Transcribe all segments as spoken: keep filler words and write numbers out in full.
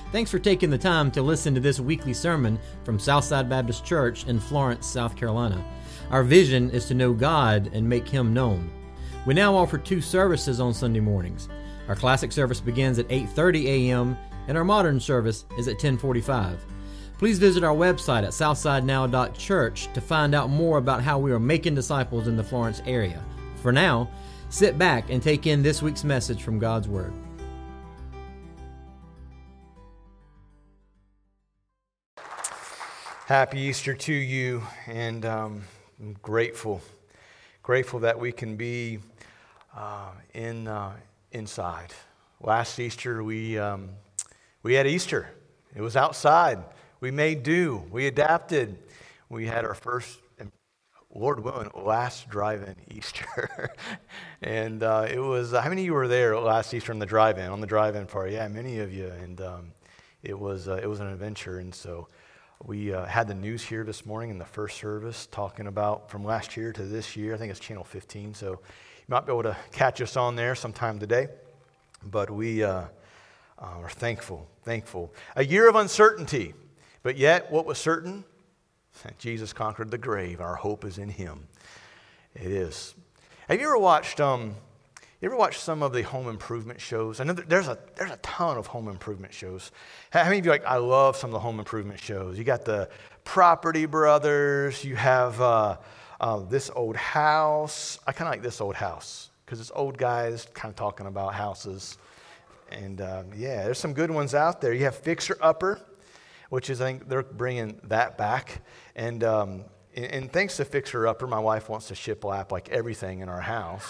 Thanks for taking the time to listen to this weekly sermon from Southside Baptist Church in Florence, South Carolina. Our vision is to know God and make Him known. We now offer two services on Sunday mornings. Our classic service begins at eight thirty a.m. and our modern service is at ten forty-five. Please visit our website at southside now dot church to find out more about how we are making disciples in the Florence area. For now, sit back and take in this week's message from God's Word. Happy Easter to you, and um, I'm grateful, grateful that we can be uh, in uh, inside. Last Easter, we um, we had Easter. It was outside. We made do. We adapted. We had our first, Lord willing, last drive-in Easter, and uh, it was. How many of you were there last Easter on the drive-in? On the drive-in party, yeah, many of you, and um, it was uh, it was an adventure, and so. We uh, had the news here this morning in the first service talking about from last year to this year. I think it's channel fifteen, so you might be able to catch us on there sometime today. But we uh, uh, are thankful, thankful. A year of uncertainty, but yet what was certain? Jesus conquered the grave. Our hope is in Him. It is. Have you ever watched... Um, You ever watch some of the home improvement shows? I know there's a there's a ton of home improvement shows. How many of you like, I love some of the home improvement shows? You got the Property Brothers. You have uh, uh, This Old House. I kind of like This Old House because it's old guys kind of talking about houses. And uh, yeah, there's some good ones out there. You have Fixer Upper, which is, I think they're bringing that back. And, um, and, and thanks to Fixer Upper, my wife wants to shiplap like everything in our house.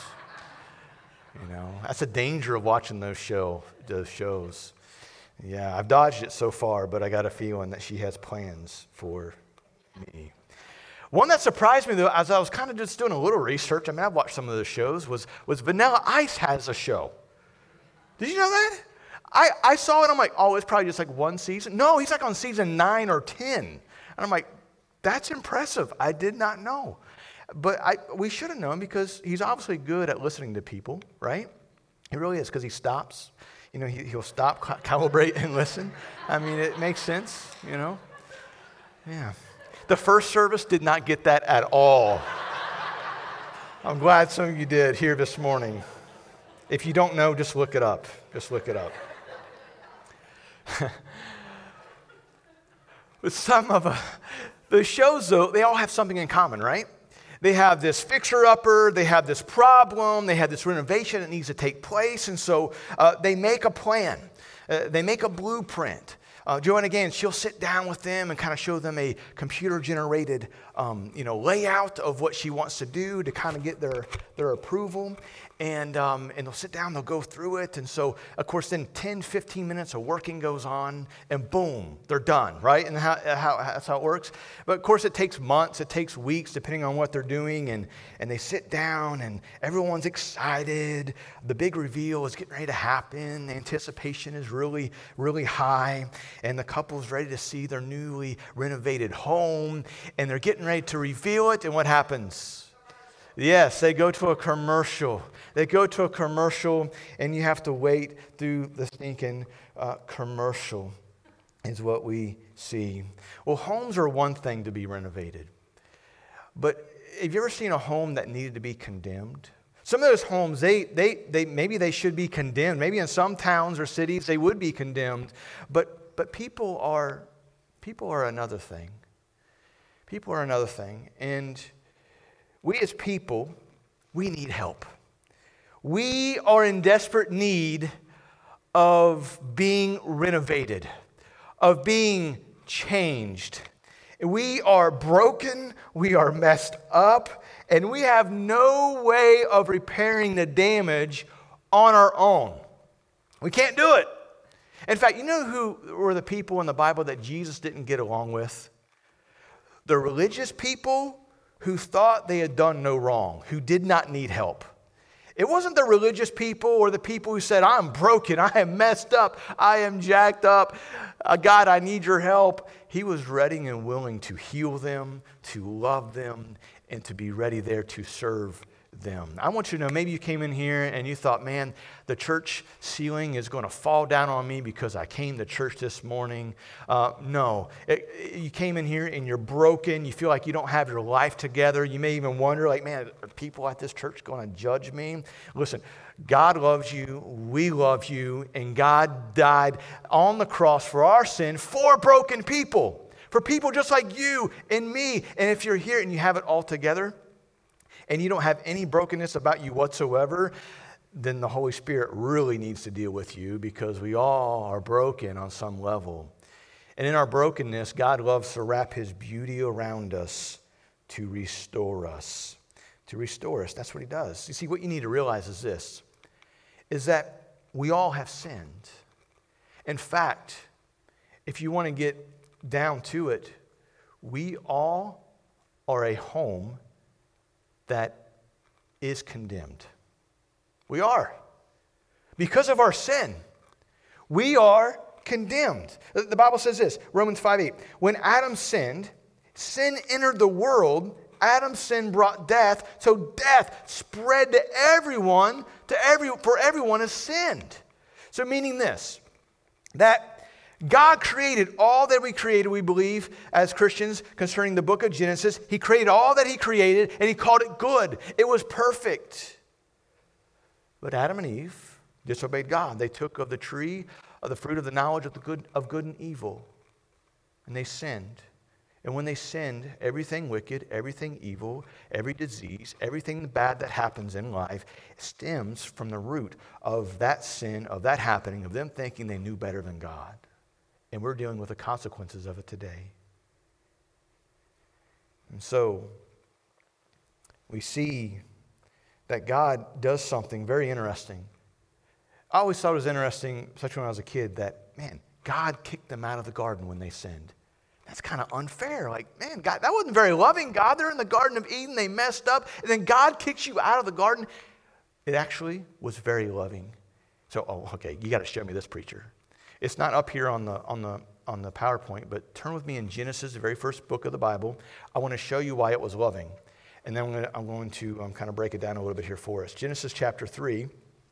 You know, that's a danger of watching those show those shows. Yeah, I've dodged it so far, but I got a feeling that she has plans for me. One that surprised me, though, as I was kind of just doing a little research, I mean, I've watched some of those shows, was, was Vanilla Ice has a show. Did you know that? I, I saw it, I'm like, oh, it's probably just like one season. No, he's like on season nine or ten. And I'm like, that's impressive. I did not know. But I, we should have known because he's obviously good at listening to people, right? He really is because he stops. You know, he, he'll stop, calibrate, and listen. I mean, it makes sense, you know? Yeah. The first service did not get that at all. I'm glad some of you did here this morning. If you don't know, just look it up. Just look it up. With some of uh, the shows, though, they all have something in common, right? They have this fixer-upper, they have this problem, they have this renovation that needs to take place, and so uh, they make a plan. Uh, they make a blueprint. Uh, Joanna Gaines, she'll sit down with them and kind of show them a computer-generated um, you know, layout of what she wants to do to kind of get their, their approval. And um, and they'll sit down, they'll go through it. And so, of course, then ten, fifteen minutes of working goes on, and boom, they're done, right? And how, how, that's how it works. But, of course, it takes months, it takes weeks, depending on what they're doing. And, and they sit down, and everyone's excited. The big reveal is getting ready to happen. The anticipation is really, really high. And the couple's ready to see their newly renovated home. And they're getting ready to reveal it. And what happens? Yes, they go to a commercial. They go to a commercial, and you have to wait through the stinking uh, commercial, is what we see. Well, homes are one thing to be renovated. But have you ever seen a home that needed to be condemned? Some of those homes, they, they, they, maybe they should be condemned. Maybe in some towns or cities, they would be condemned. But, but people are, people are another thing. People are another thing. And we as people, we need help. We are in desperate need of being renovated, of being changed. We are broken, we are messed up, and we have no way of repairing the damage on our own. We can't do it. In fact, you know who were the people in the Bible that Jesus didn't get along with? The religious people who thought they had done no wrong, who did not need help. It wasn't the religious people or the people who said, I'm broken, I am messed up, I am jacked up, uh, God, I need your help. He was ready and willing to heal them, to love them, and to be ready there to serve them. I want you to know, maybe you came in here and you thought, man, the church ceiling is going to fall down on me because I came to church this morning. Uh, no, it, it, you came in here and you're broken. You feel like you don't have your life together. You may even wonder, like, man, are people at this church going to judge me? Listen, God loves you, we love you, and God died on the cross for our sin for broken people, for people just like you and me. And if you're here and you have it all together, and you don't have any brokenness about you whatsoever, then the Holy Spirit really needs to deal with you, because we all are broken on some level. And in our brokenness, God loves to wrap his beauty around us to restore us. To restore us. That's what he does. You see, what you need to realize is this, is that we all have sinned. In fact, if you want to get down to it, we all are a home that is condemned. We are. Because of our sin, we are condemned. The Bible says this, Romans five eight, when Adam sinned, sin entered the world. Adam's sin brought death, so death spread to everyone, to every, for everyone has sinned. So meaning this, that God created all that we created, we believe, as Christians, concerning the book of Genesis. He created all that he created, and he called it good. It was perfect. But Adam and Eve disobeyed God. They took of the tree of the fruit of the knowledge of the good of good and evil, and they sinned. And when they sinned, everything wicked, everything evil, every disease, everything bad that happens in life stems from the root of that sin, of that happening, of them thinking they knew better than God. And we're dealing with the consequences of it today. And so, we see that God does something very interesting. I always thought it was interesting, especially when I was a kid, that, man, God kicked them out of the garden when they sinned. That's kind of unfair. Like, man, God, that wasn't very loving. God, they're in the Garden of Eden, they messed up, and then God kicks you out of the garden. It actually was very loving. So, oh, okay, you got to show me this, preacher. It's not up here on the on the on the PowerPoint, but turn with me in Genesis, the very first book of the Bible. I want to show you why it was loving, and then I'm going to, I'm going to um, kind of break it down a little bit here for us. Genesis chapter three,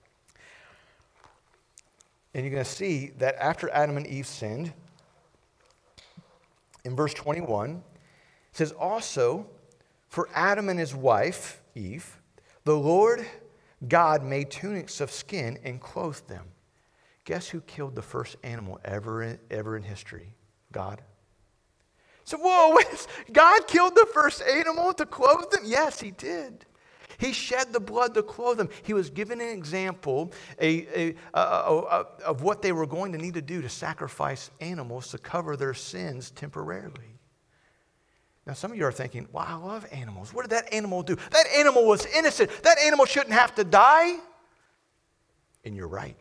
and you're going to see that after Adam and Eve sinned, in verse twenty-one, it says, also for Adam and his wife Eve, the Lord God made tunics of skin and clothed them. Guess who killed the first animal ever in, ever in history? God. So, whoa, wait, God killed the first animal to clothe them? Yes, he did. He shed the blood to clothe them. He was given an example a, a, a, a, a, of what they were going to need to do to sacrifice animals to cover their sins temporarily. Now, some of you are thinking, wow, I love animals. What did that animal do? That animal was innocent. That animal shouldn't have to die. And you're right.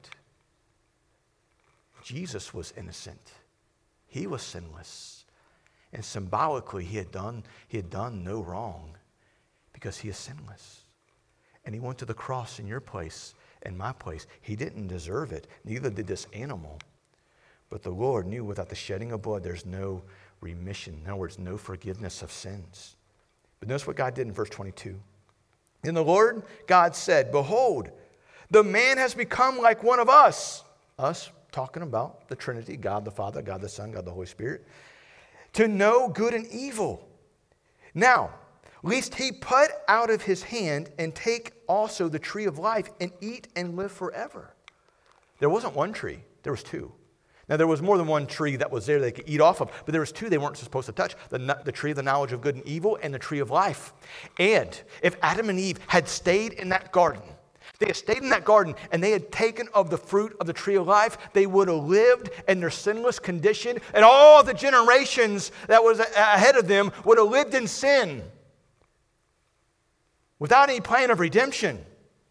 Jesus was innocent. He was sinless. And symbolically, he had done, he had done no wrong because he is sinless. And he went to the cross in your place and my place. He didn't deserve it. Neither did this animal. But the Lord knew without the shedding of blood, there's no remission. In other words, no forgiveness of sins. But notice what God did in verse twenty-two. And the Lord God said, behold, the man has become like one of us. Us, talking about the Trinity, God the Father, God the Son, God the Holy Spirit, to know good and evil. Now, lest he put out of his hand and take also the tree of life and eat and live forever. There wasn't one tree, there was two. Now, there was more than one tree that was there they could eat off of, but there was two they weren't supposed to touch, the, the tree of the knowledge of good and evil and the tree of life. And if Adam and Eve had stayed in that garden, they had stayed in that garden and they had taken of the fruit of the tree of life, they would have lived in their sinless condition, and all the generations that was ahead of them would have lived in sin without any plan of redemption.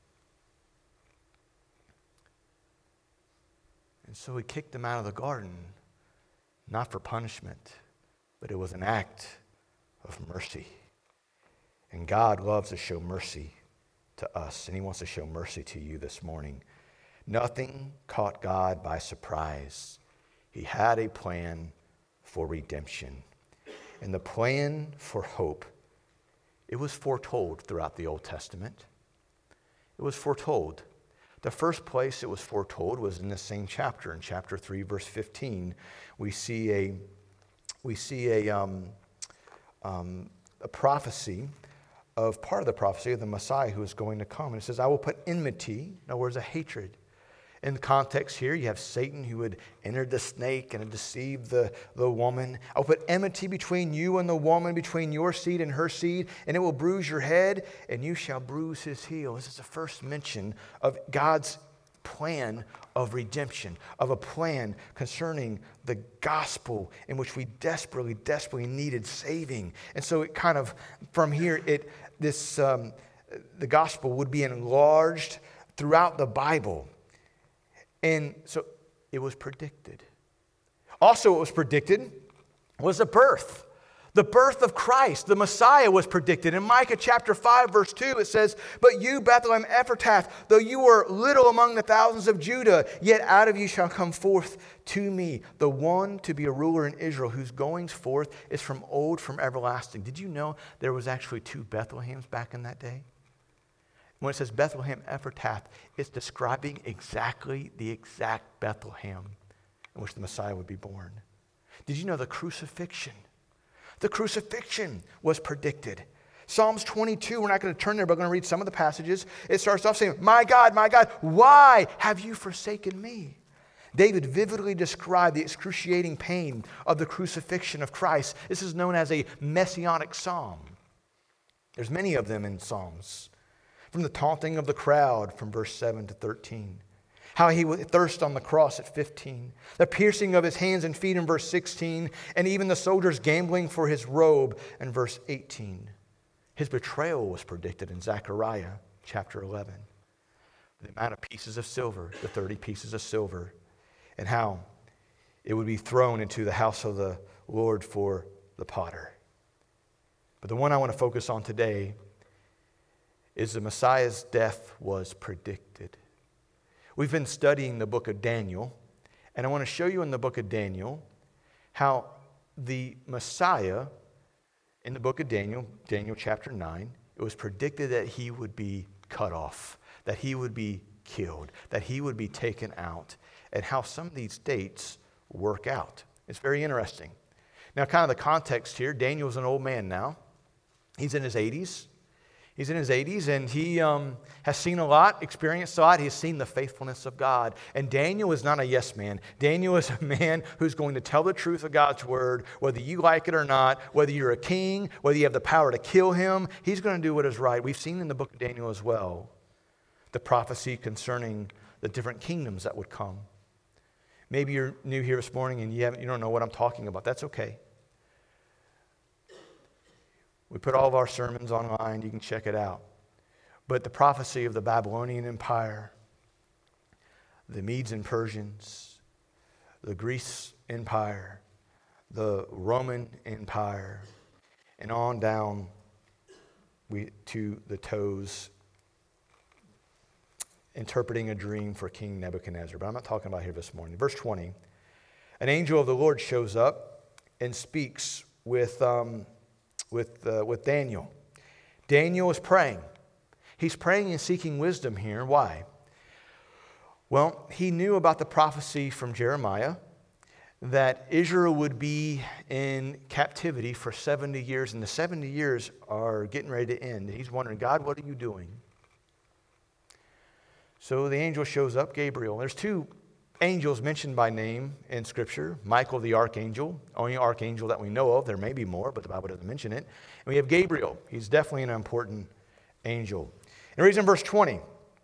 And so he kicked them out of the garden, not for punishment, but it was an act of mercy. And God loves to show mercy to us, and he wants to show mercy to you this morning. Nothing caught God by surprise. He had a plan for redemption. And the plan for hope, it was foretold throughout the Old Testament. it was foretold. The first place it was foretold was in the same chapter. In chapter three, verse fifteen, we see a, we see a, um, um, a prophecy of part of the prophecy of the Messiah who is going to come. And it says, I will put enmity, in other words, a hatred. In the context here, you have Satan who had entered the snake and had deceived the, the woman. I will put enmity between you and the woman, between your seed and her seed, and it will bruise your head, and you shall bruise his heel. This is the first mention of God's plan of redemption, of a plan concerning the gospel in which we desperately, desperately needed saving. And so it kind of, from here, it this um, the gospel would be enlarged throughout the Bible. And so it was predicted. Also, what was predicted was the birth. The birth of Christ, the Messiah, was predicted. In Micah chapter five, verse two, it says, But you, Bethlehem Ephrathah, though you were little among the thousands of Judah, yet out of you shall come forth to me the one to be a ruler in Israel, whose goings forth is from old, from everlasting. Did you know there was actually two Bethlehems back in that day? When it says Bethlehem Ephrathah, it's describing exactly the exact Bethlehem in which the Messiah would be born. Did you know the crucifixion? The crucifixion was predicted. Psalms twenty-two, we're not going to turn there, but we're going to read some of the passages. It starts off saying, My God, my God, why have you forsaken me? David vividly described the excruciating pain of the crucifixion of Christ. This is known as a messianic psalm. There's many of them in Psalms. From the taunting of the crowd from verse seven to thirteen. How he would thirst on the cross at fifteen. The piercing of his hands and feet in verse sixteen. And even the soldiers gambling for his robe in verse eighteen. His betrayal was predicted in Zechariah chapter eleven. The amount of pieces of silver, the thirty pieces of silver. And how it would be thrown into the house of the Lord for the potter. But the one I want to focus on today is the Messiah's death was predicted. We've been studying the book of Daniel, and I want to show you in the book of Daniel how the Messiah, in the book of Daniel, Daniel chapter nine, it was predicted that he would be cut off, that he would be killed, that he would be taken out, and how some of these dates work out. It's very interesting. Now, kind of the context here, Daniel's an old man now. He's in his eighties. He's in his eighties, and he um, has seen a lot, experienced a lot. He's seen the faithfulness of God. And Daniel is not a yes man. Daniel is a man who's going to tell the truth of God's word, whether you like it or not, whether you're a king, whether you have the power to kill him. He's going to do what is right. We've seen in the book of Daniel as well the prophecy concerning the different kingdoms that would come. Maybe you're new here this morning and you, haven't, you don't know what I'm talking about. That's okay. We put all of our sermons online. You can check it out. But the prophecy of the Babylonian Empire, the Medes and Persians, the Greece Empire, the Roman Empire, and on down we, to the toes, interpreting a dream for King Nebuchadnezzar. But I'm not talking about here this morning. Verse twenty, an angel of the Lord shows up and speaks with... Um, With, uh, with Daniel. Daniel is praying. He's praying and seeking wisdom here. Why? Well, he knew about the prophecy from Jeremiah that Israel would be in captivity for seventy years, and the seventy years are getting ready to end. He's wondering, God, what are you doing? So the angel shows up, Gabriel. There's two angels mentioned by name in Scripture. Michael the archangel, only archangel that we know of. There may be more, but the Bible doesn't mention it. And we have Gabriel. He's definitely an important angel. And reads in verse twenty.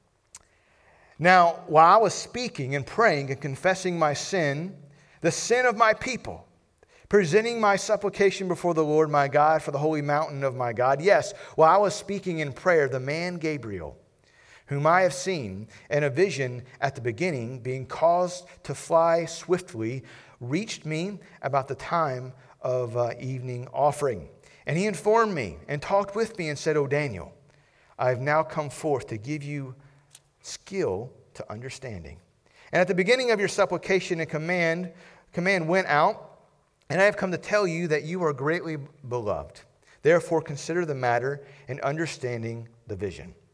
Now, while I was speaking and praying and confessing my sin, the sin of my people, presenting my supplication before the Lord my God for the holy mountain of my God. Yes, while I was speaking in prayer, the man Gabriel, whom I have seen in a vision at the beginning, being caused to fly swiftly, reached me about the time of uh, evening offering. And he informed me and talked with me and said, O Daniel, I have now come forth to give you skill to understanding. And at the beginning of your supplication and command, command went out, and I have come to tell you that you are greatly beloved. Therefore consider the matter and understanding the vision.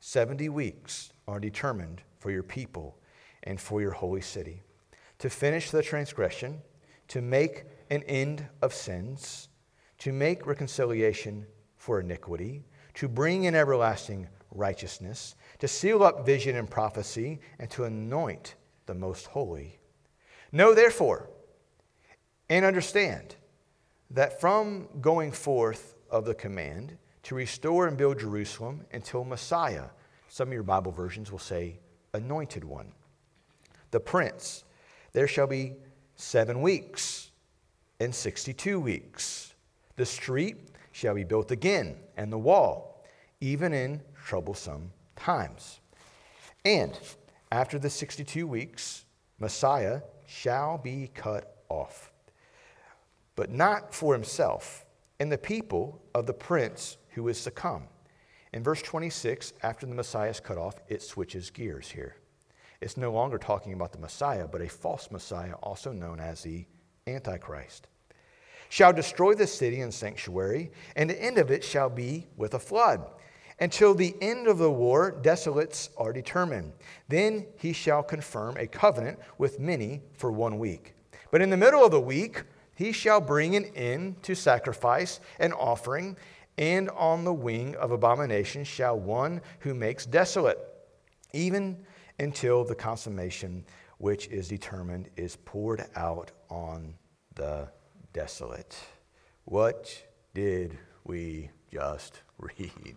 Seventy weeks are determined for your people and for your holy city, to finish the transgression, to make an end of sins, to make reconciliation for iniquity, to bring in everlasting righteousness, to seal up vision and prophecy, and to anoint the most holy. Know therefore and understand that from going forth of the command to restore and build Jerusalem until Messiah, some of your Bible versions will say anointed one, the prince, there shall be seven weeks and sixty-two weeks. The street shall be built again, and the wall, even in troublesome times. And after the sixty-two weeks, Messiah shall be cut off, but not for himself, and the people of the prince who is to come. In verse twenty-six, after the Messiah is cut off, it switches gears here. It's no longer talking about the Messiah, but a false Messiah, also known as the Antichrist, shall destroy the city and sanctuary, and the end of it shall be with a flood. Until the end of the war, desolates are determined. Then he shall confirm a covenant with many for one week. But in the middle of the week, he shall bring an end to sacrifice and offering, and on the wing of abomination shall one who makes desolate, even until the consummation which is determined is poured out on the desolate. What did we just read?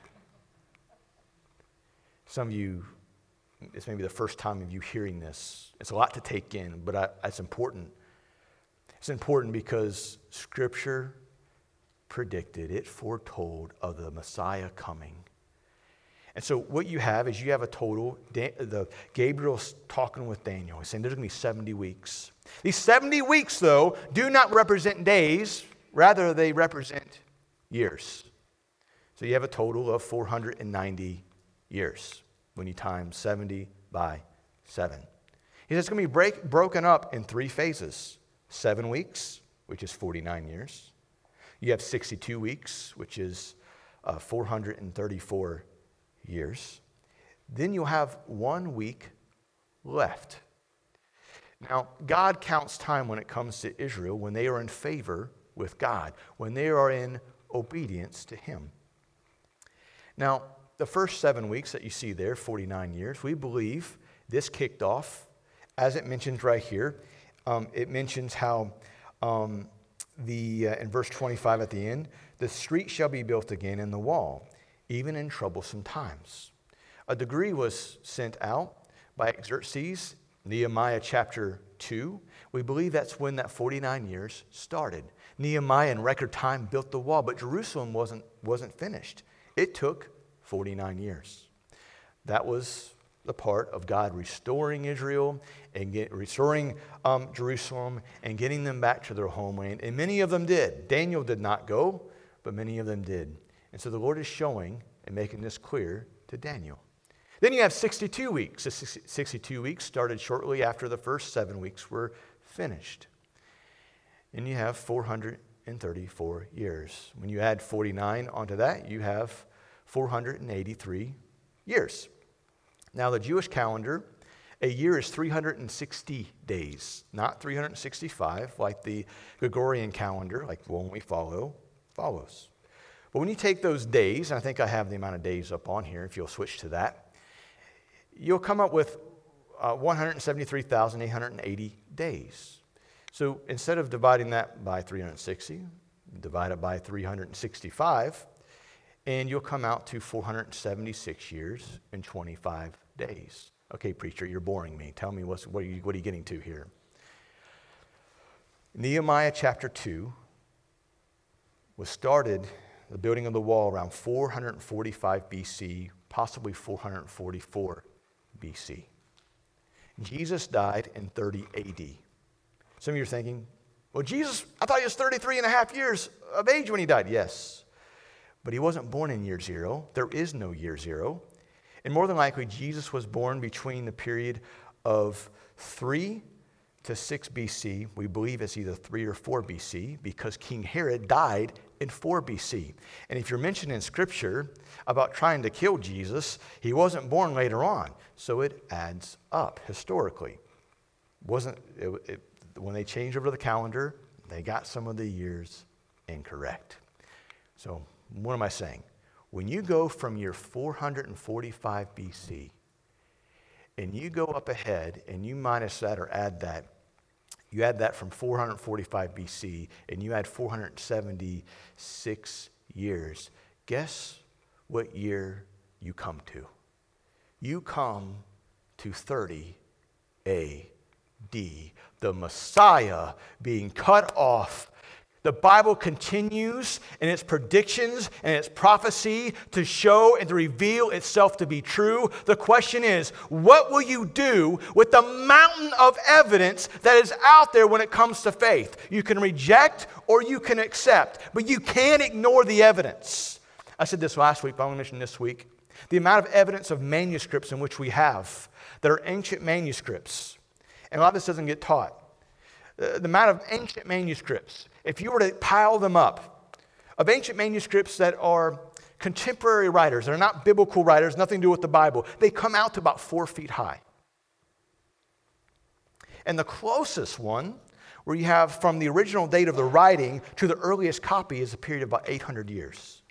Some of you, this may be the first time of you hearing this. It's a lot to take in, but I, it's important. It's important because Scripture predicted, it foretold of the Messiah coming. And so what you have is you have a total, the Gabriel's talking with Daniel. He's saying there's going to be seventy weeks. These seventy weeks, though, do not represent days. Rather, they represent years. So you have a total of four hundred ninety years when you times seventy by seven. He says it's going to be break, broken up in three phases. Seven weeks, which is forty-nine years. You have sixty-two weeks, which is uh, four hundred thirty-four years. Then you'll have one week left. Now, God counts time when it comes to Israel when they are in favor with God, when they are in obedience to Him. Now, the first seven weeks that you see there, forty-nine years, we believe this kicked off, as it mentions right here. Um, it mentions how um, the uh, in verse twenty-five at the end, the street shall be built again and the wall, even in troublesome times. A decree was sent out by Xerxes, Nehemiah chapter two. We believe that's when that forty-nine years started. Nehemiah in record time built the wall, but Jerusalem wasn't, wasn't finished. It took forty-nine years. That was the part of God restoring Israel and get, restoring um, Jerusalem and getting them back to their homeland. And many of them did. Daniel did not go, but many of them did. And so the Lord is showing and making this clear to Daniel. Then you have sixty-two weeks. The sixty-two weeks started shortly after the first seven weeks were finished. And you have four hundred thirty-four years. When you add forty-nine onto that, you have four hundred eighty-three years. Now, the Jewish calendar, a year is three hundred sixty days, not three hundred sixty-five, like the Gregorian calendar, like the one we follow, follows. But when you take those days, and I think I have the amount of days up on here, if you'll switch to that, you'll come up with uh, one hundred seventy-three thousand eight hundred eighty days. So instead of dividing that by three hundred sixty, divide it by three hundred sixty-five, and you'll come out to four hundred seventy-six years and twenty-five days. Okay, preacher, you're boring me. Tell me what's, what, are you, what are you getting to here? Nehemiah chapter two was started, the building of the wall, around four hundred forty-five B C, possibly four hundred forty-four B C. Jesus died in thirty A D. Some of you are thinking, well, Jesus, I thought he was thirty-three and a half years of age when he died. Yes. But he wasn't born in year zero. There is no year zero. And more than likely, Jesus was born between the period of three to six B C. We believe it's either three or four B C because King Herod died in four B C. And if you're mentioned in Scripture about trying to kill Jesus, he wasn't born later on. So it adds up historically. Wasn't it, it, when they changed over the calendar, they got some of the years incorrect. So what am I saying? When you go from year four hundred forty-five B C and you go up ahead and you minus that or add that, you add that from four hundred forty-five B C and you add four hundred seventy-six years, guess what year you come to? You come to thirty A D, the Messiah being cut off. The Bible continues in its predictions and its prophecy to show and to reveal itself to be true. The question is, what will you do with the mountain of evidence that is out there when it comes to faith? You can reject or you can accept, but you can't ignore the evidence. I said this last week, but I'm going to mention this week. The amount of evidence of manuscripts in which we have that are ancient manuscripts, and a lot of this doesn't get taught. The amount of ancient manuscripts, if you were to pile them up, of ancient manuscripts that are contemporary writers, they're not biblical writers, nothing to do with the Bible, they come out to about four feet high. And the closest one, where you have from the original date of the writing to the earliest copy, is a period of about eight hundred years.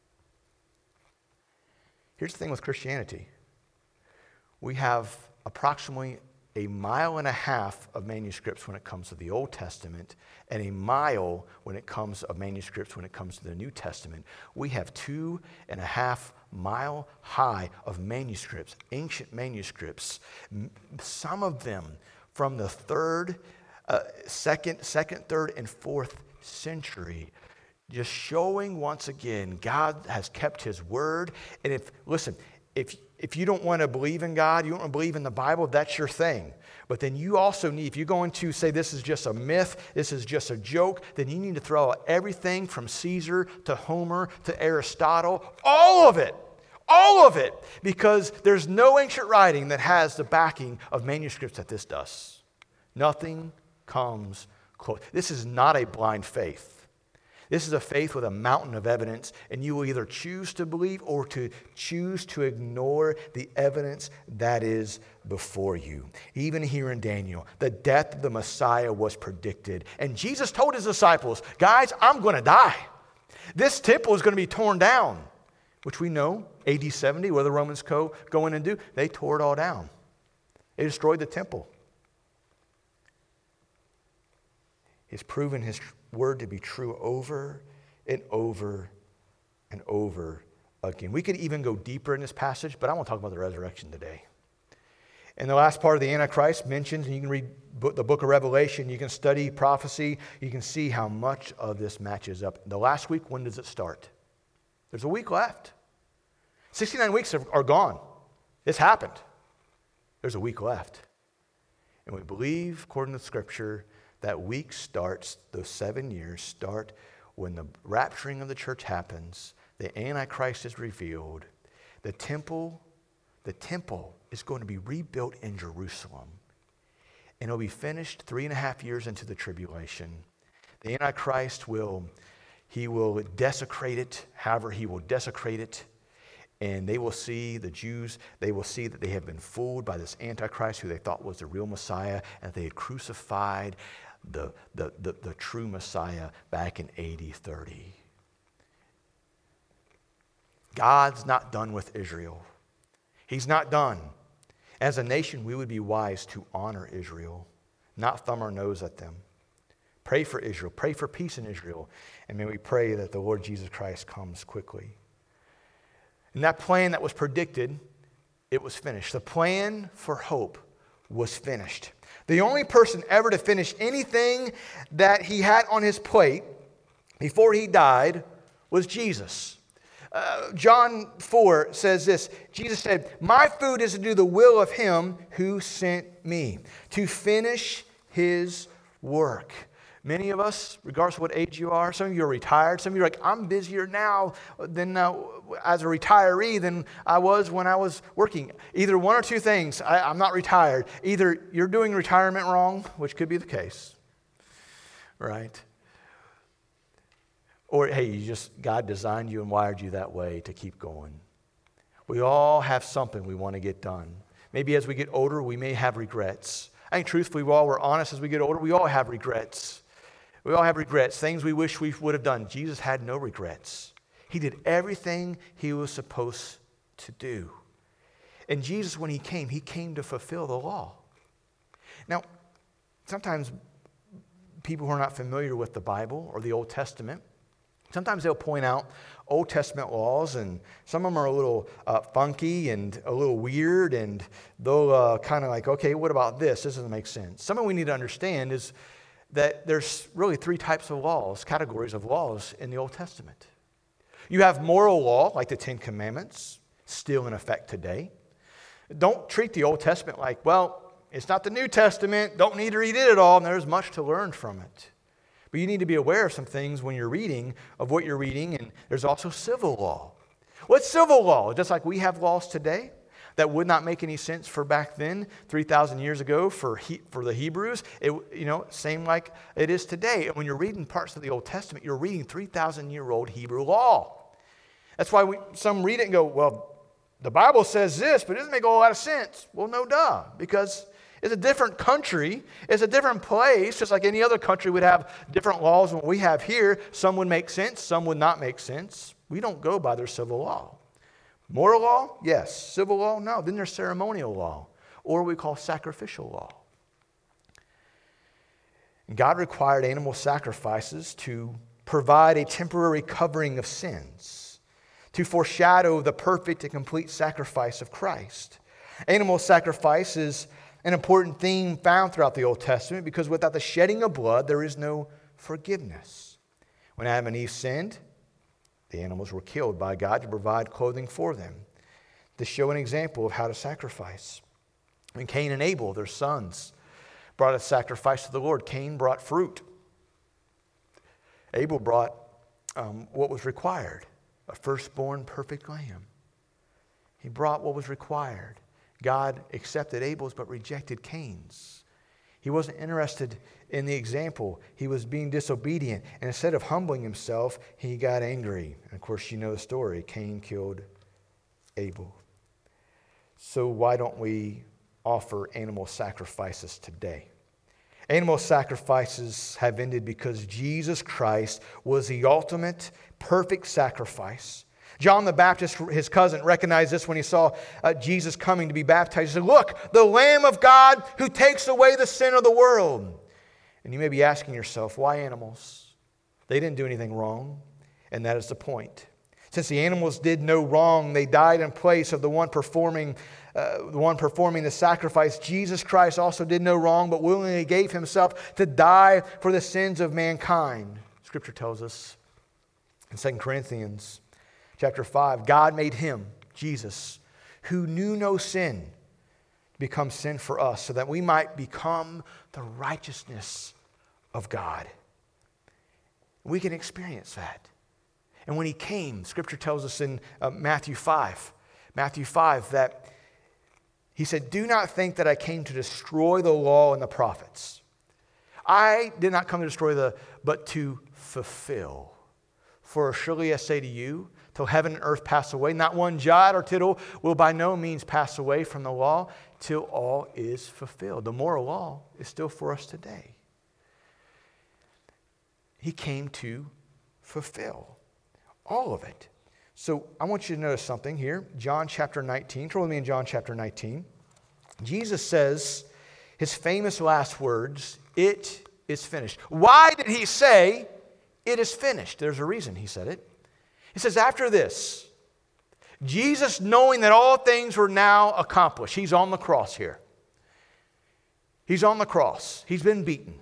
Here's the thing with Christianity. We have approximately a mile and a half of manuscripts when it comes to the Old Testament, and a mile when it comes of manuscripts when it comes to the New Testament. We have two and a half mile high of manuscripts, ancient manuscripts, some of them from the third, uh, second, second, third, and fourth century. Just showing once again, God has kept His word. And if, listen, if If you don't want to believe in God, you don't want to believe in the Bible, that's your thing. But then you also need, if you're going to say this is just a myth, this is just a joke, then you need to throw out everything from Caesar to Homer to Aristotle, all of it, all of it, because there's no ancient writing that has the backing of manuscripts that this does. Nothing comes close. This is not a blind faith. This is a faith with a mountain of evidence, and you will either choose to believe or to choose to ignore the evidence that is before you. Even here in Daniel, the death of the Messiah was predicted, and Jesus told His disciples, guys, I'm going to die. This temple is going to be torn down, which we know, A D seventy, where the Romans go, go in and do, they tore it all down. They destroyed the temple. He's proven His word to be true over and over and over again. We could even go deeper in this passage, but I want to talk about the resurrection today. And the last part of the Antichrist mentions, and you can read the book of Revelation, you can study prophecy, you can see how much of this matches up. The last week, when does it start? There's a week left. sixty-nine weeks are, are gone. It's happened. There's a week left. And we believe, according to Scripture, that week starts, those seven years start when the rapturing of the church happens, the Antichrist is revealed, the temple, the temple is going to be rebuilt in Jerusalem. And it'll be finished three and a half years into the tribulation. The Antichrist will, he will desecrate it, however he will desecrate it. And they will see, the Jews, they will see that they have been fooled by this Antichrist who they thought was the real Messiah, and they had crucified the, the, the, the true Messiah back in A D thirty. God's not done with Israel. He's not done. As a nation, we would be wise to honor Israel, not thumb our nose at them. Pray for Israel. Pray for peace in Israel. And may we pray that the Lord Jesus Christ comes quickly. And that plan that was predicted, it was finished. The plan for hope was finished. The only person ever to finish anything that he had on his plate before he died was Jesus. Uh, John four says this. Jesus said, "My food is to do the will of Him who sent me, to finish His work." Many of us, regardless of what age you are, some of you are retired. Some of you are like, I'm busier now than uh, as a retiree than I was when I was working. Either one or two things. I, I'm not retired. Either you're doing retirement wrong, which could be the case, right? Or, hey, you just, God designed you and wired you that way to keep going. We all have something we want to get done. Maybe as we get older, we may have regrets. I think truthfully, while we're honest, as we get older, we all have regrets. We all have regrets, things we wish we would have done. Jesus had no regrets. He did everything he was supposed to do. And Jesus, when he came, he came to fulfill the law. Now, sometimes people who are not familiar with the Bible or the Old Testament, sometimes they'll point out Old Testament laws, and some of them are a little uh, funky and a little weird, and they'll uh, kind of like, okay, what about this? This doesn't make sense. Something we need to understand is that there's really three types of laws, categories of laws in the Old Testament. You have moral law, like the Ten Commandments, still in effect today. Don't treat the Old Testament like, well, it's not the New Testament, don't need to read it at all, and there's much to learn from it. But you need to be aware of some things when you're reading, of what you're reading, and there's also civil law. What's civil law? Just like we have laws today that would not make any sense for back then, three thousand years ago, for he, for the Hebrews, it, you know, same like it is today. And when you're reading parts of the Old Testament, you're reading three thousand year old Hebrew law. That's why we, some read it and go, well, the Bible says this, but it doesn't make a whole lot of sense. Well, no duh, because it's a different country. It's a different place, just like any other country would have different laws than what we have here. Some would make sense, some would not make sense. We don't go by their civil law. Moral law? Yes. Civil law? No. Then there's ceremonial law, or what we call sacrificial law. God required animal sacrifices to provide a temporary covering of sins, to foreshadow the perfect and complete sacrifice of Christ. Animal sacrifice is an important theme found throughout the Old Testament because without the shedding of blood, there is no forgiveness. When Adam and Eve sinned, the animals were killed by God to provide clothing for them, to show an example of how to sacrifice. When Cain and Abel, their sons, brought a sacrifice to the Lord, Cain brought fruit. Abel brought um, what was required, a firstborn perfect lamb. He brought what was required. God accepted Abel's but rejected Cain's. He wasn't interested in the example. He was being disobedient. And instead of humbling himself, he got angry. And of course, you know the story. Cain killed Abel. So why don't we offer animal sacrifices today? Animal sacrifices have ended because Jesus Christ was the ultimate perfect sacrifice. John the Baptist, his cousin, recognized this when he saw uh, Jesus coming to be baptized. He said, look, the Lamb of God who takes away the sin of the world. And you may be asking yourself, why animals? They didn't do anything wrong, and that is the point. Since the animals did no wrong, they died in place of the one performing, uh, the one performing the sacrifice. Jesus Christ also did no wrong, but willingly gave himself to die for the sins of mankind. Scripture tells us in Second Corinthians chapter five, God made him, Jesus, who knew no sin, to become sin for us, so that we might become the righteousness of God. We can experience that. And when he came, Scripture tells us in uh, Matthew five, Matthew five, that he said, do not think that I came to destroy the law and the prophets. I did not come to destroy the, but to fulfill. For surely I say to you, till heaven and earth pass away, not one jot or tittle will by no means pass away from the law till all is fulfilled. The moral law is still for us today. He came to fulfill all of it. So I want you to notice something here. John chapter nineteen. Turn with me in John chapter nineteen. Jesus says his famous last words, it is finished. Why did he say it is finished? There's a reason he said it. He says, after this, Jesus, knowing that all things were now accomplished, he's on the cross here. He's on the cross. He's been beaten.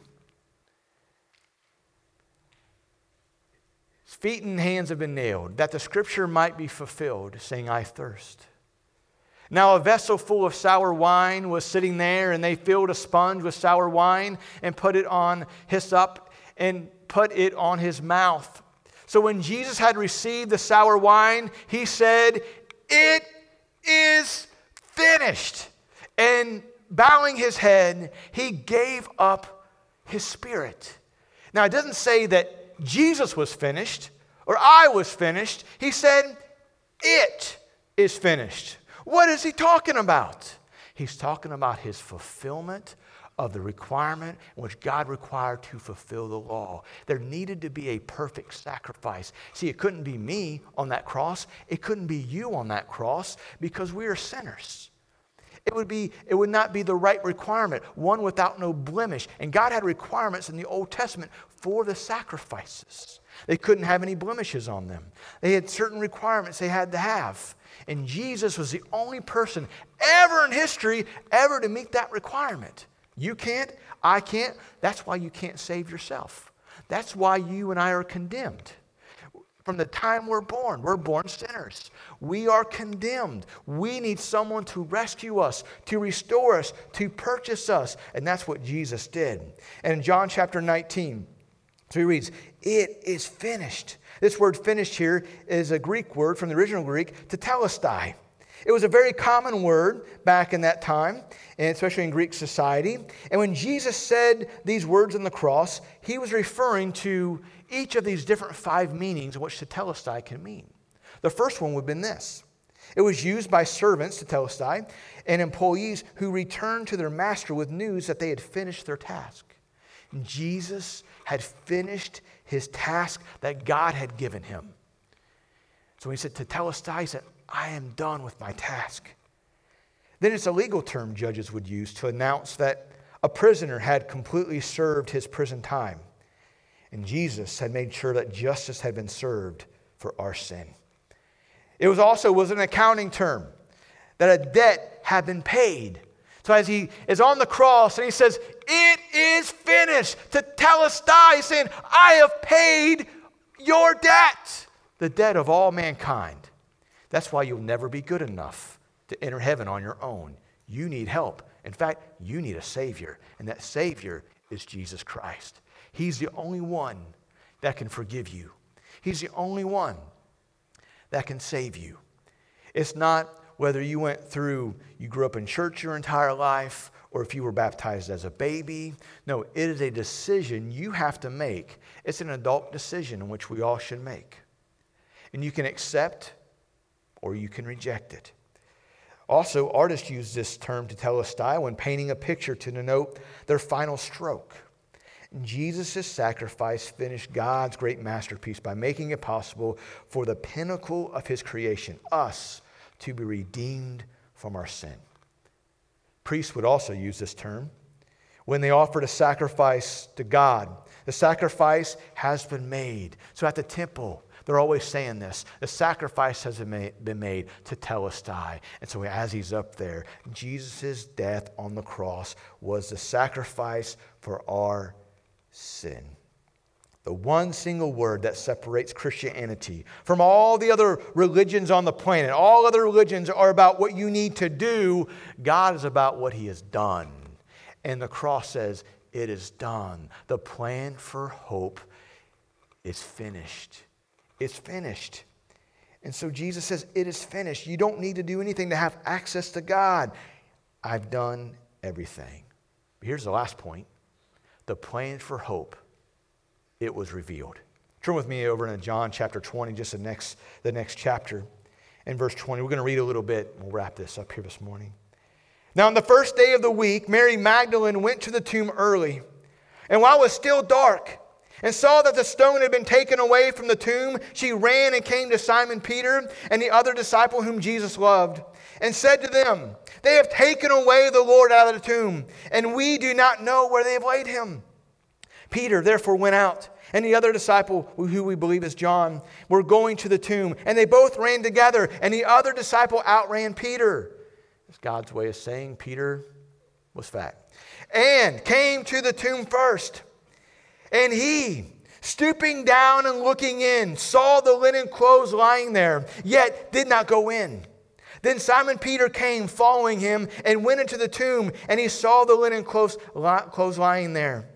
His feet and hands have been nailed, that the scripture might be fulfilled, saying, I thirst. Now a vessel full of sour wine was sitting there, and they filled a sponge with sour wine and put it on hyssop and put it on his mouth. So when Jesus had received the sour wine, he said, "It is finished." And bowing his head, he gave up his spirit. Now, it doesn't say that Jesus was finished or I was finished. He said, "It is finished." What is he talking about? He's talking about his fulfillment of the requirement in which God required to fulfill the law. There needed to be a perfect sacrifice. See, it couldn't be me on that cross. It couldn't be you on that cross because we are sinners. It would be, it would not be the right requirement, one without no blemish. And God had requirements in the Old Testament for the sacrifices. They couldn't have any blemishes on them. They had certain requirements they had to have. And Jesus was the only person ever in history ever to meet that requirement. You can't, I can't. That's why you can't save yourself. That's why you and I are condemned. From the time we're born, we're born sinners. We are condemned. We need someone to rescue us, to restore us, to purchase us. And that's what Jesus did. And in John chapter nineteen, so he reads, "It is finished." This word "finished" here is a Greek word from the original Greek, tetelestai. It was a very common word back in that time, and especially in Greek society. And when Jesus said these words on the cross, he was referring to each of these different five meanings of which tetelestai can mean. The first one would have been this. It was used by servants, tetelestai, and employees who returned to their master with news that they had finished their task. And Jesus had finished his task that God had given him. So when he said tetelestai, he said, "I am done with my task." Then it's a legal term judges would use to announce that a prisoner had completely served his prison time. And Jesus had made sure that justice had been served for our sin. It was also was an accounting term, that a debt had been paid. So as he is on the cross and he says, "It is finished," tetelestai, he's saying, "I have paid your debt," the debt of all mankind. That's why you'll never be good enough to enter heaven on your own. You need help. In fact, you need a Savior, and that Savior is Jesus Christ. He's the only one that can forgive you. He's the only one that can save you. It's not whether you went through, you grew up in church your entire life, or if you were baptized as a baby. No, it is a decision you have to make. It's an adult decision in which we all should make. And you can accept or you can reject it. Also, artists use this term tetelestai when painting a picture to denote their final stroke. Jesus' sacrifice finished God's great masterpiece by making it possible for the pinnacle of his creation, us, to be redeemed from our sin. Priests would also use this term when they offered a sacrifice to God. The sacrifice has been made. So at the temple, they're always saying this. The sacrifice has been made, tetelestai. And so as he's up there, Jesus' death on the cross was the sacrifice for our sin. The one single word that separates Christianity from all the other religions on the planet. All other religions are about what you need to do. God is about what he has done. And the cross says, it is done. The plan for hope is finished. It's finished. And so Jesus says, it is finished. You don't need to do anything to have access to God. I've done everything. But here's the last point. The plan for hope, it was revealed. Turn with me over in John chapter twenty, just the next, the next chapter. In verse twenty, we're going to read a little bit. We'll wrap this up here this morning. Now on the first day of the week, Mary Magdalene went to the tomb early, and while it was still dark, and saw that the stone had been taken away from the tomb, she ran and came to Simon Peter and the other disciple whom Jesus loved, and said to them, "They have taken away the Lord out of the tomb, and we do not know where they have laid him." Peter therefore went out, and the other disciple, who we believe is John, were going to the tomb, and they both ran together, and the other disciple outran Peter. It's God's way of saying Peter was fat. And came to the tomb first. And he, stooping down and looking in, saw the linen clothes lying there, yet did not go in. Then Simon Peter came, following him, and went into the tomb, and he saw the linen clothes lying there,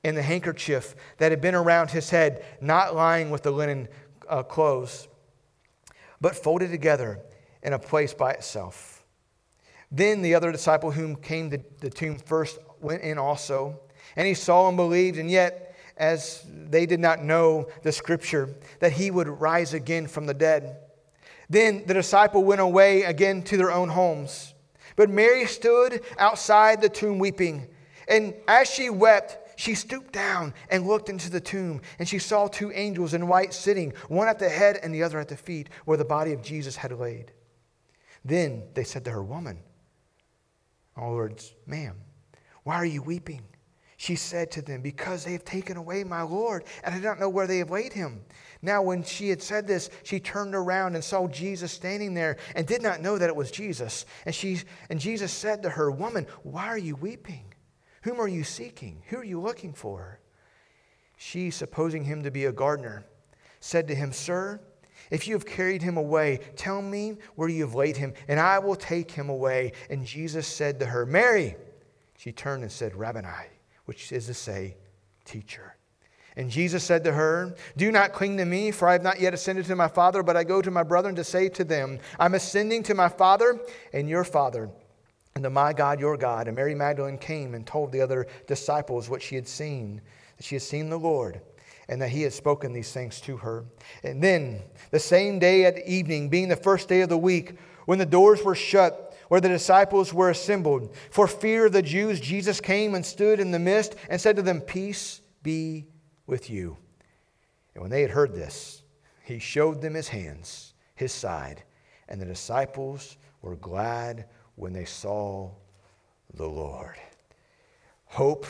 and the handkerchief that had been around his head, not lying with the linen uh, clothes, but folded together in a place by itself. Then the other disciple whom came to the tomb first went in also, and he saw and believed, and yet as they did not know the scripture, that he would rise again from the dead. Then the disciple went away again to their own homes. But Mary stood outside the tomb weeping. And as she wept, she stooped down and looked into the tomb. And she saw two angels in white sitting, one at the head and the other at the feet, where the body of Jesus had laid. Then they said to her, "Woman," in other words, "Ma'am, why are you weeping?" She said to them, "Because they have taken away my Lord, and I do not know where they have laid him." Now when she had said this, she turned around and saw Jesus standing there, and did not know that it was Jesus. And she and Jesus said to her, "Woman, why are you weeping? Whom are you seeking? Who are you looking for?" She, supposing him to be a gardener, said to him, "Sir, if you have carried him away, tell me where you have laid him, and I will take him away." And Jesus said to her, "Mary." She turned and said, "Rabboni," which is to say, teacher. And Jesus said to her, "Do not cling to me, for I have not yet ascended to my Father, but I go to my brethren to say to them, I'm ascending to my Father and your Father, and to my God, your God." And Mary Magdalene came and told the other disciples what she had seen, that she had seen the Lord, and that he had spoken these things to her. And then, the same day at evening, being the first day of the week, when the doors were shut, where the disciples were assembled, for fear of the Jews, Jesus came and stood in the midst and said to them, "Peace be with you." And when they had heard this, he showed them his hands, his side, and the disciples were glad when they saw the Lord. Hope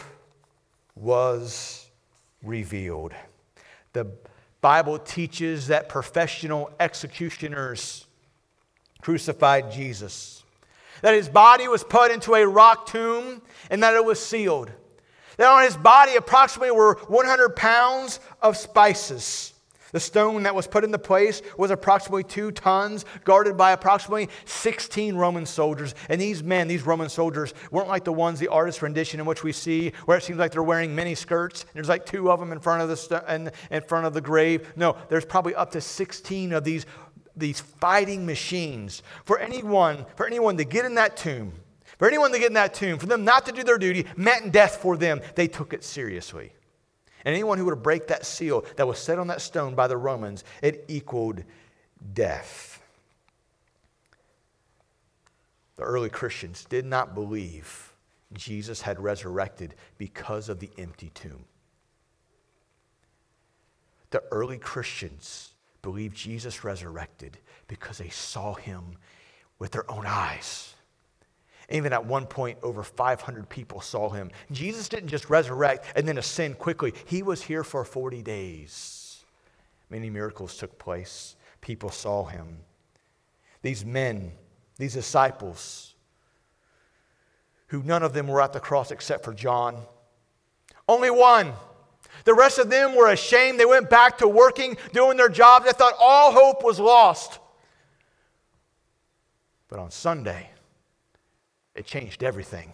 was revealed. The Bible teaches that professional executioners crucified Jesus, that his body was put into a rock tomb, and that it was sealed. That on his body approximately were one hundred pounds of spices. The stone that was put into place was approximately two tons, guarded by approximately sixteen Roman soldiers. And these men, these Roman soldiers, weren't like the ones, the artist rendition in which we see, where it seems like they're wearing mini skirts. And there's like two of them in front of the st- in, in front of the grave. No, there's probably up to sixteen of these these fighting machines. For anyone, for anyone to get in that tomb, for anyone to get in that tomb, for them not to do their duty, meant death for them. They took it seriously. And anyone who would break that seal that was set on that stone by the Romans, it equaled death. The early Christians did not believe Jesus had resurrected because of the empty tomb. The early Christians believed Jesus resurrected because they saw him with their own eyes. Even at one point, over five hundred people saw him. Jesus didn't just resurrect and then ascend quickly. He was here for forty days. Many miracles took place. People saw him. These men, these disciples, who none of them were at the cross except for John. Only one. The rest of them were ashamed. They went back to working, doing their jobs. They thought all hope was lost. But on Sunday, it changed everything.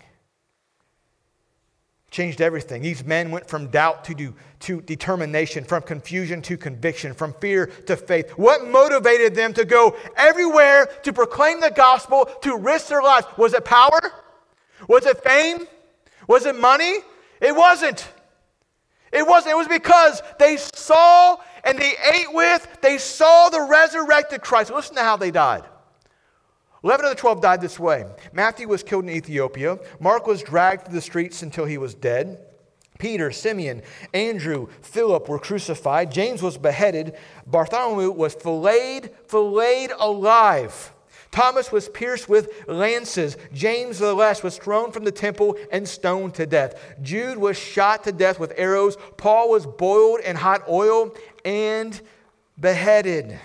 Changed everything. These men went from doubt to, do, to determination, from confusion to conviction, from fear to faith. What motivated them to go everywhere to proclaim the gospel, to risk their lives? Was it power? Was it fame? Was it money? It wasn't. It wasn't. It was because they saw and they ate with, they saw the resurrected Christ. Listen to how they died. eleven of the twelve died this way. Matthew was killed in Ethiopia. Mark was dragged through the streets until he was dead. Peter, Simeon, Andrew, Philip were crucified. James was beheaded. Bartholomew was filleted, filleted alive. Thomas was pierced with lances. James the Less was thrown from the temple and stoned to death. Jude was shot to death with arrows. Paul was boiled in hot oil and beheaded. It'd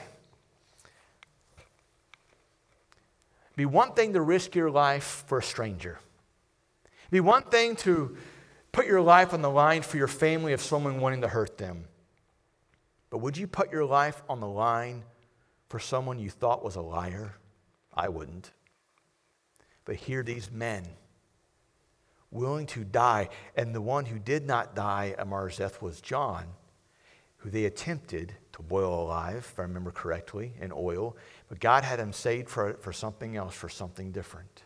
be one thing to risk your life for a stranger. It'd be one thing to put your life on the line for your family if someone wanting to hurt them. But would you put your life on the line for someone you thought was a liar? I wouldn't. But here these men willing to die. And the one who did not die a martyr's death was John, who they attempted to boil alive, if I remember correctly, in oil. But God had him saved for, for something else, for something different.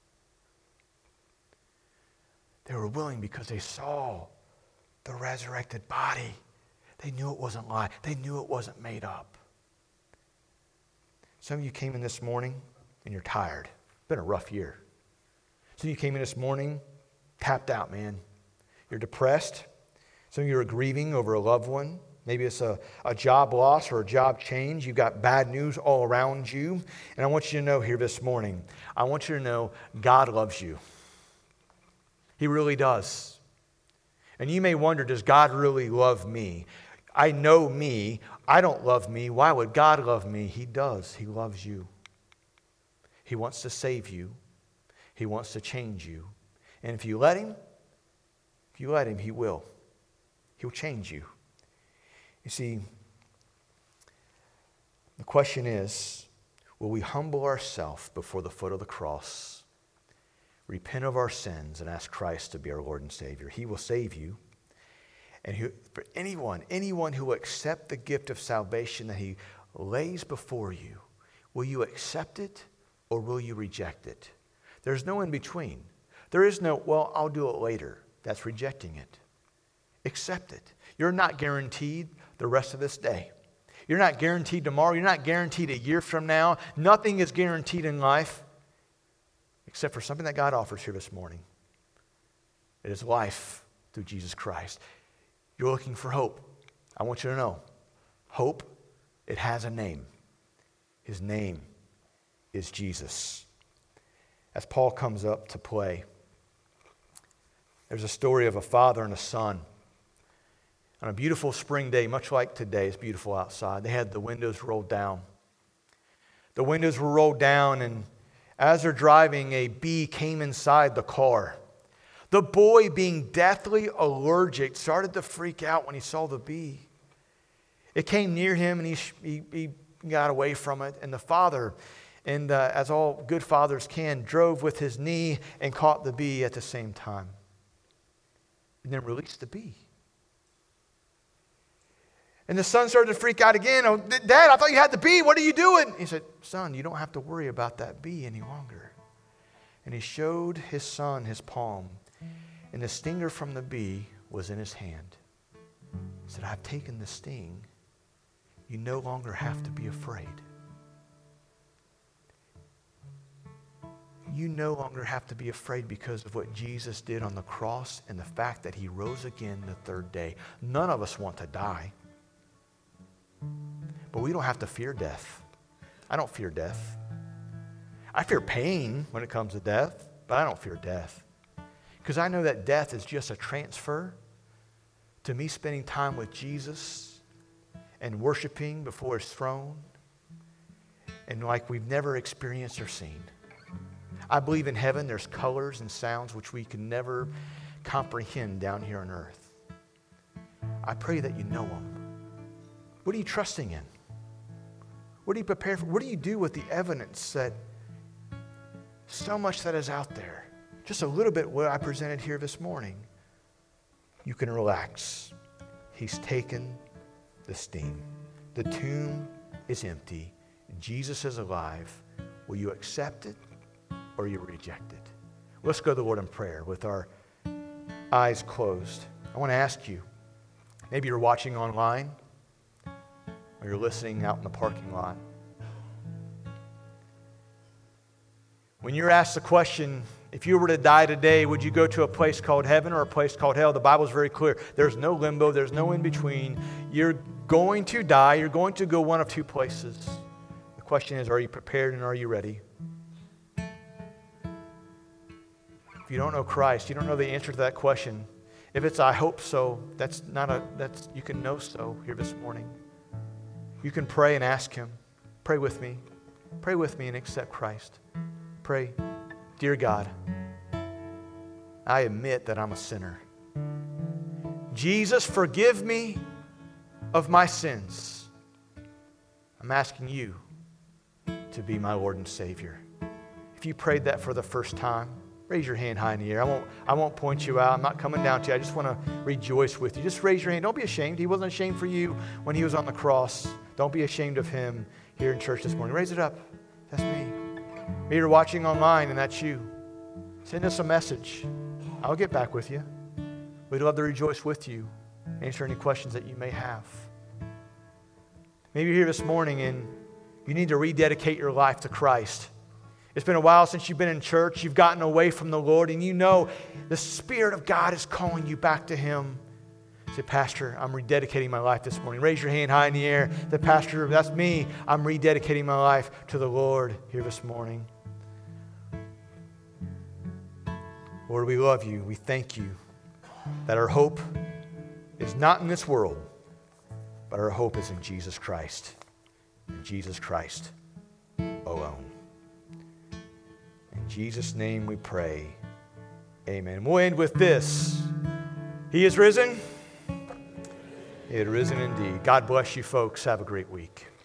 They were willing because they saw the resurrected body. They knew it wasn't lie. They knew it wasn't made up. Some of you came in this morning and you're tired. It's been a rough year. Some of you came in this morning tapped out, man. You're depressed. Some of you are grieving over a loved one. Maybe it's a, a job loss or a job change. You've got bad news all around you. And I want you to know here this morning, I want you to know God loves you. He really does. And you may wonder, does God really love me? I know me. I don't love me. Why would God love me? He does. He loves you. He wants to save you. He wants to change you. And if you let him, if you let him, he will. He'll change you. You see, the question is, will we humble ourselves before the foot of the cross, repent of our sins, and ask Christ to be our Lord and Savior? He will save you. And who, for anyone, anyone who will accept the gift of salvation that he lays before you, will you accept it or will you reject it? There's no in between. There is no, well, I'll do it later. That's rejecting it. Accept it. You're not guaranteed the rest of this day. You're not guaranteed tomorrow. You're not guaranteed a year from now. Nothing is guaranteed in life except for something that God offers here this morning. It is life through Jesus Christ. You're looking for hope. I want you to know, hope, it has a name. His name is Jesus. As Paul comes up to play, there's a story of a father and a son. On a beautiful spring day, much like today, it's beautiful outside, they had the windows rolled down. The windows were rolled down, and as they're driving, a bee came inside the car. The boy, being deathly allergic, started to freak out when he saw the bee. It came near him, and he, he, he got away from it. And the father, and uh, as all good fathers can, drove with his knee and caught the bee at the same time. And then released the bee. And the son started to freak out again. Oh, Dad, I thought you had the bee. What are you doing? He said, son, you don't have to worry about that bee any longer. And he showed his son his palm. And the stinger from the bee was in his hand. He said, I've taken the sting. You no longer have to be afraid. You no longer have to be afraid because of what Jesus did on the cross and the fact that he rose again the third day. None of us want to die. But we don't have to fear death. I don't fear death. I fear pain when it comes to death, but I don't fear death. Because I know that death is just a transfer to me spending time with Jesus and worshiping before his throne and like we've never experienced or seen. I believe in heaven there's colors and sounds which we can never comprehend down here on earth. I pray that you know them. What are you trusting in? What do you prepare for? What do you do with the evidence that so much that is out there? Just a little bit what I presented here this morning. You can relax. He's taken the sting. The tomb is empty. Jesus is alive. Will you accept it or you reject it? Let's go to the Lord in prayer with our eyes closed. I want to ask you, maybe you're watching online or you're listening out in the parking lot. When you're asked the question, if you were to die today, would you go to a place called heaven or a place called hell? The Bible's very clear. There's no limbo. There's no in between. You're going to die. You're going to go one of two places. The question is, are you prepared and are you ready? If you don't know Christ, you don't know the answer to that question. If it's, I hope so, that's not a, that's, you can know so here this morning. You can pray and ask him. Pray with me. Pray with me and accept Christ. Pray, dear God, I admit that I'm a sinner. Jesus, forgive me of my sins. I'm asking you to be my Lord and Savior. If you prayed that for the first time, Raise your hand high in the air. I won't, I won't point you out. I'm not coming down to you. I just want to rejoice with you. Just raise your hand. Don't be ashamed. He wasn't ashamed for you when he was on the cross. Don't be ashamed of him here in church this morning. Raise it up. That's me. Maybe you're watching online and that's you. Send us a message. I'll get back with you. We'd love to rejoice with you. Answer any questions that you may have. Maybe you're here this morning and you need to rededicate your life to Christ. It's been a while since you've been in church. You've gotten away from the Lord, and you know the Spirit of God is calling you back to Him. Say, Pastor, I'm rededicating my life this morning. Raise your hand high in the air. The pastor, that's me. I'm rededicating my life to the Lord here this morning. Lord, we love you. We thank you that our hope is not in this world, but our hope is in Jesus Christ. In Jesus Christ alone. In Jesus' name we pray. Amen. We'll end with this. He is risen. He is risen indeed. God bless you folks. Have a great week.